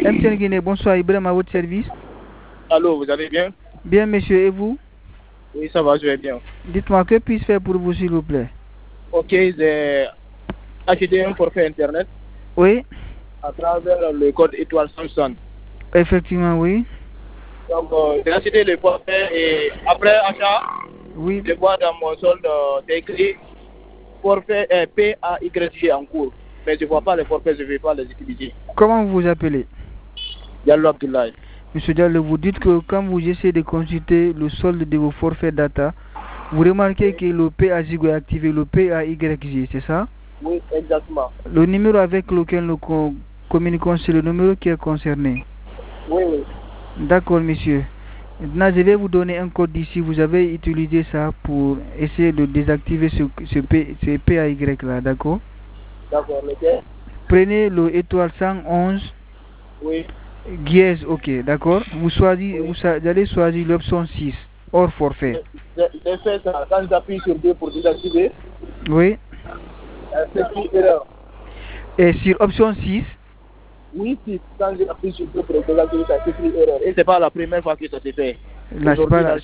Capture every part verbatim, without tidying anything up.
M T N Guinée, bonsoir, Ibrahim à votre service. Allô, vous allez bien? Bien, monsieur, et vous? Oui, ça va, je vais bien. Dites-moi, que puis-je faire pour vous, s'il vous plaît? Ok, j'ai acheté un forfait Internet. Oui. À travers le code étoile Samsung. Effectivement, oui. Donc, euh, j'ai acheté le forfait et après achat, oui. je vois dans mon solde, euh, c'est écrit forfait euh, P A Y G en cours. Mais je ne vois pas les forfaits, je ne vais pas les utiliser. Comment vous vous appelez? Diallo Abdoulaye. Monsieur Diallo, vous dites que quand vous essayez de consulter le solde de vos forfaits data, vous remarquez que le P A J est activé, le P A Y G, c'est ça? Oui, exactement. Le numéro avec lequel nous communiquons, c'est le numéro qui est concerné. Oui, oui. D'accord, monsieur. Maintenant, je vais vous donner un code d'ici. Vous avez utilisé ça pour essayer de désactiver ce, ce, P, ce P A Y là, d'accord? D'accord, lequel? Prenez le étoile cent onze. Oui. Guiez, ok, d'accord. Vous, choisissez, oui. vous allez choisir l'option six, hors forfait. J'ai fait ça. Quand j'appuie sur deux pour désactiver, oui. C'est écrit erreur. Et sur option six? Oui, si. Quand j'appuie sur deux pour désactiver, ça s'écrit erreur. Et c'est pas la première fois que ça s'est fait. Là, c'est pas la...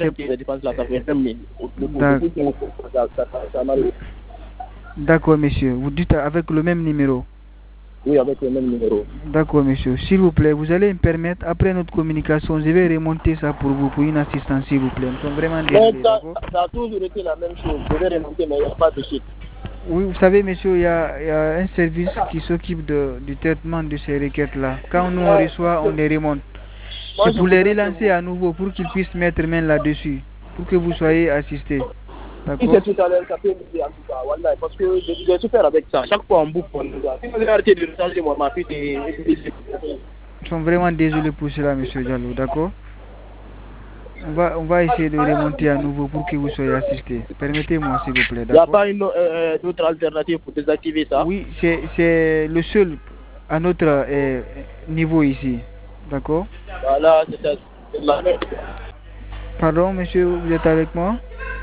D'accord, monsieur. Vous dites avec le même numéro? Oui, avec le même numéro. D'accord, monsieur. S'il vous plaît, vous allez me permettre, après notre communication, je vais remonter ça pour vous, pour une assistance, s'il vous plaît. Nous sommes vraiment désolés, ça, ça a toujours été la même chose. Je vais remonter, mais il n'y a pas de suite. Oui, vous savez, monsieur, il y a, il y a un service qui s'occupe du traitement de ces requêtes-là. Quand nous on reçoit, on les remonte. C'est pour les relancer à nouveau, pour qu'ils puissent mettre main là-dessus, pour que vous soyez assistés. Si c'est tout à l'heure, ça peut m'aider en tout cas, voilà, parce que j'ai souffert avec ça. Chaque fois, on boucle. Si vous avez arrêté de changer, moi, ma fille, c'est... Nous sommes vraiment désolés pour cela, monsieur Diallo, d'accord? On va, on va essayer de remonter à nouveau pour que vous soyez assistés. Permettez-moi, s'il vous plaît, d'accord? Il n'y a pas une euh, autre alternative pour désactiver ça? Oui, c'est le seul à notre euh, niveau ici, d'accord? Voilà, c'est la même. Pardon, monsieur, vous êtes avec moi?